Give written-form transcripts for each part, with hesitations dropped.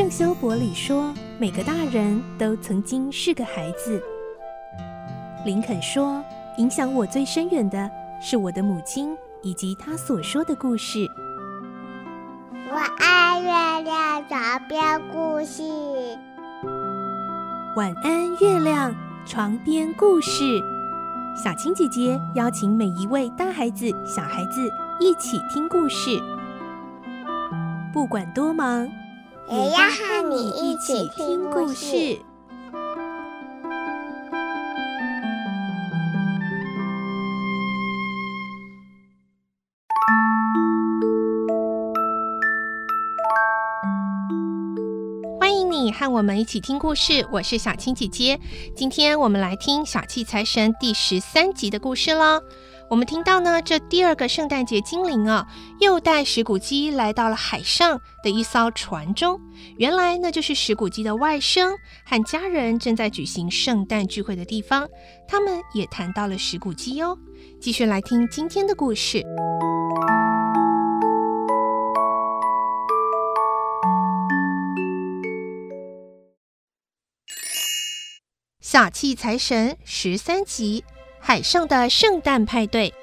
圣修伯里说，每个大人都曾经是个孩子。林肯说，影响我最深远的是我的母亲以及她所说的故事。 我爱月亮床边故事。 晚安，月亮，床边故事。小青姐姐邀请每一位大孩子、小孩子一起听故事，不管多忙， 也要和你一起听故事。 欢迎你和我们一起听故事，我是小青姐姐。今天我们来听小气财神第13集的故事咯。我们听到呢，这第2个圣诞节精灵又带石骨鸡来到了海上的一艘船中。原来那就是石骨鸡的外甥和家人正在举行圣诞聚会的地方，他们也谈到了石骨鸡哦。继续来听今天的故事。小气财神13集，海上的圣诞派对。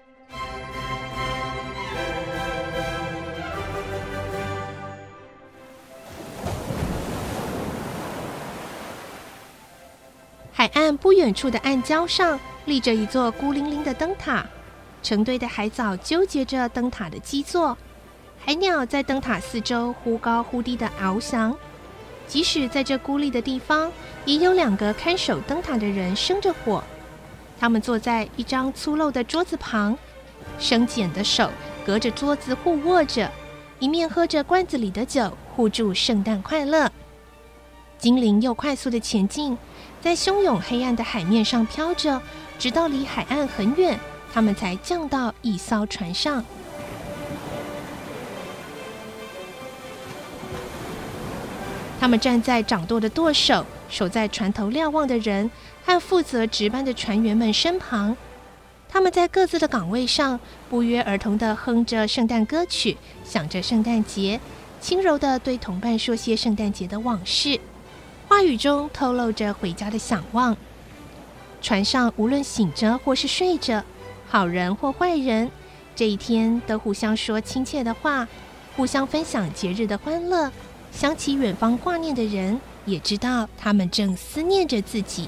海岸不远处的暗礁上立着一座孤零零的灯塔，成堆的海藻纠结着灯塔的基座，海鸟在灯塔四周忽高忽低地翱翔。即使在这孤立的地方，也有2个看守灯塔的人生着火。他们坐在一张粗陋的桌子旁，生茧的手隔着桌子互握着，一面喝着罐子里的酒，互祝圣诞快乐。精灵又快速地前进，在汹涌黑暗的海面上飘着，直到离海岸很远，他们才降到一艘船上。他们站在掌舵的舵手、守在船头瞭望的人和负责值班的船员们身旁。他们在各自的岗位上不约而同地哼着圣诞歌曲，想着圣诞节，轻柔地对同伴说些圣诞节的往事，话语中透露着回家的想望。船上无论醒着或是睡着，好人或坏人，这一天都互相说亲切的话，互相分享节日的欢乐。想起远方挂念的人，也知道他们正思念着自己。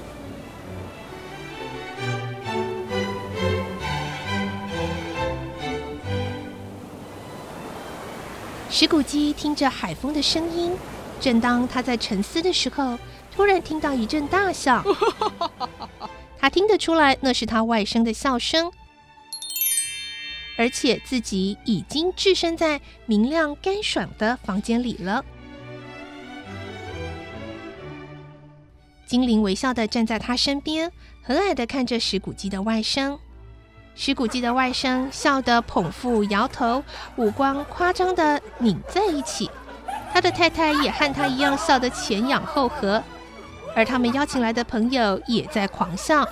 石骨鸡听着海风的声音，正当他在沉思的时候，突然听到一阵大笑。他听得出来那是他外甥的笑声，而且自己已经置身在明亮干爽的房间里了。精灵微笑地站在他身边，和蔼地看着石骨鸡的外甥。石骨鸡的外甥笑得捧腹摇头，五官夸张地拧在一起。他的太太也和他一样笑得前仰后合，而他们邀请来的朋友也在狂笑。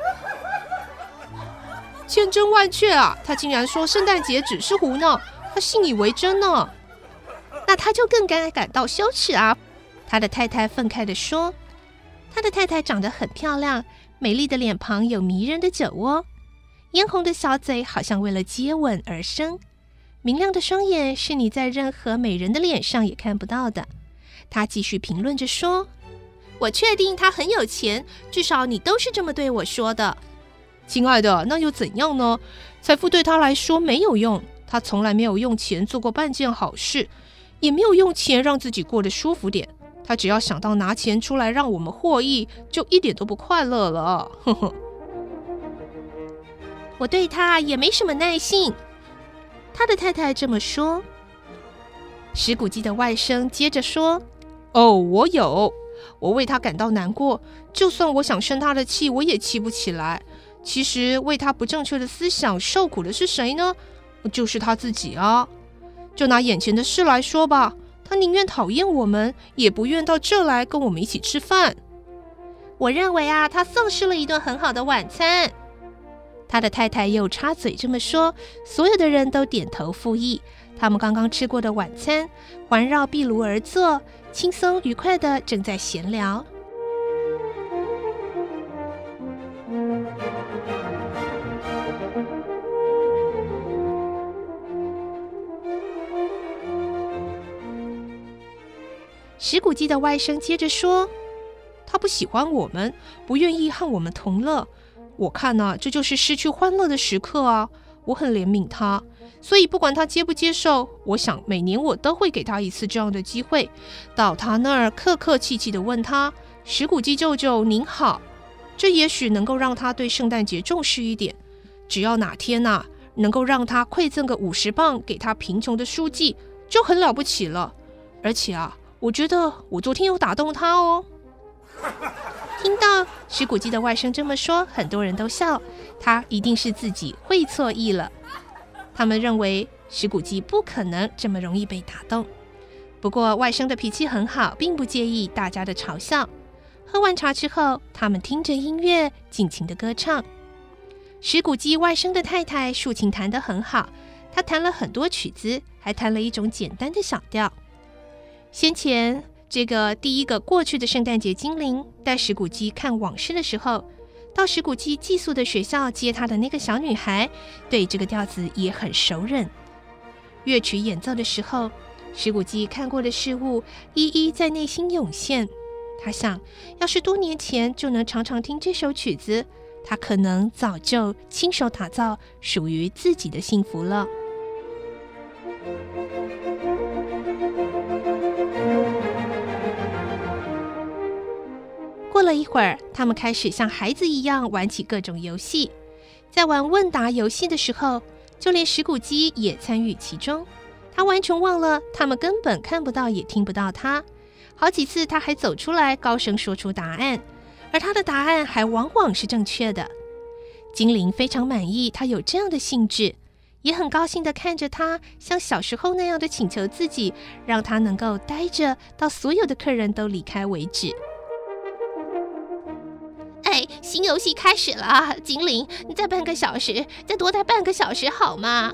千真万确啊！他竟然说圣诞节只是胡闹，他信以为真呢。那他就更该感到羞耻啊！他的太太愤慨地说。他的太太长得很漂亮，美丽的脸庞有迷人的酒窝，嫣红的小嘴好像为了接吻而生，明亮的双眼是你在任何美人的脸上也看不到的。他继续评论着说，我确定他很有钱，至少你都是这么对我说的。亲爱的，那又怎样呢？财富对他来说没有用，他从来没有用钱做过半件好事，也没有用钱让自己过得舒服点。他只要想到拿钱出来让我们获益，就一点都不快乐了。呵呵，我对他也没什么耐性。他的太太这么说。石骨鸡的外甥接着说，我有，我为他感到难过，就算我想生他的气，我也气不起来。其实为他不正确的思想受苦的是谁呢？就是他自己啊。就拿眼前的事来说吧，他宁愿讨厌我们，也不愿到这来跟我们一起吃饭。我认为他丧失了一顿很好的晚餐。他的太太又插嘴这么说，所有的人都点头附议， 他们刚刚吃过的晚餐，环绕壁炉而坐，轻松愉快的正在闲聊。石谷鸡的外甥接着说，他不喜欢我们，不愿意和我们同乐。我看啊，这就是失去欢乐的时刻啊！我很怜悯他，所以不管他接不接受，我想每年我都会给他一次这样的机会，到他那儿客客气气地问他：“石谷鸡舅舅您好。”这也许能够让他对圣诞节重视一点。只要哪天啊，能够让他馈赠个50磅给他贫穷的书记，就很了不起了。而且啊，我觉得我昨天有打动他哦。听到石谷鸡的外甥这么说，很多人都笑，他一定是自己会错意了。他们认为石谷鸡不可能这么容易被打动。不过外甥的脾气很好，并不介意大家的嘲笑。喝完茶之后，他们听着音乐，尽情的歌唱。石谷鸡外甥的太太竖琴弹得很好，她弹了很多曲子，还弹了一种简单的小调。先前这个第一个过去的圣诞节精灵带石谷鸡看往事的时候，到石谷鸡寄宿的学校接他的那个小女孩，对这个调子也很熟稔。乐曲演奏的时候，石谷鸡看过的事物一一在内心涌现。他想，要是多年前就能常常听这首曲子，他可能早就亲手打造属于自己的幸福了。过了一会儿，他们开始像孩子一样玩起各种游戏。在玩问答游戏的时候，就连石谷鸡也参与其中。他完全忘了他们根本看不到也听不到他。好几次他还走出来高声说出答案，而他的答案还往往是正确的。精灵非常满意他有这样的兴致，也很高兴地看着他像小时候那样的请求自己，让他能够待着到所有的客人都离开为止。新游戏开始了，精灵，你再半个小时，再多待半个小时好吗？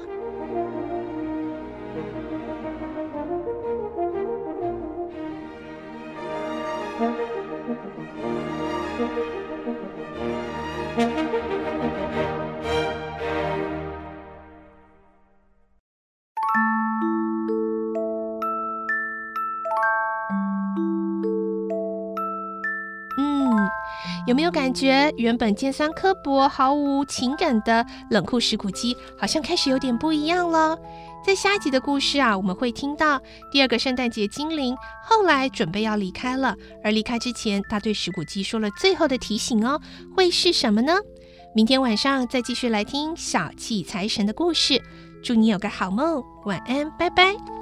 有没有感觉原本尖酸刻薄、毫无情感的冷酷石谷鸡，好像开始有点不一样了？在下一集的故事啊，我们会听到第二个圣诞节精灵后来准备要离开了，而离开之前，他对石谷鸡说了最后的提醒哦，会是什么呢？明天晚上再继续来听小气财神的故事。祝你有个好梦，晚安，拜拜。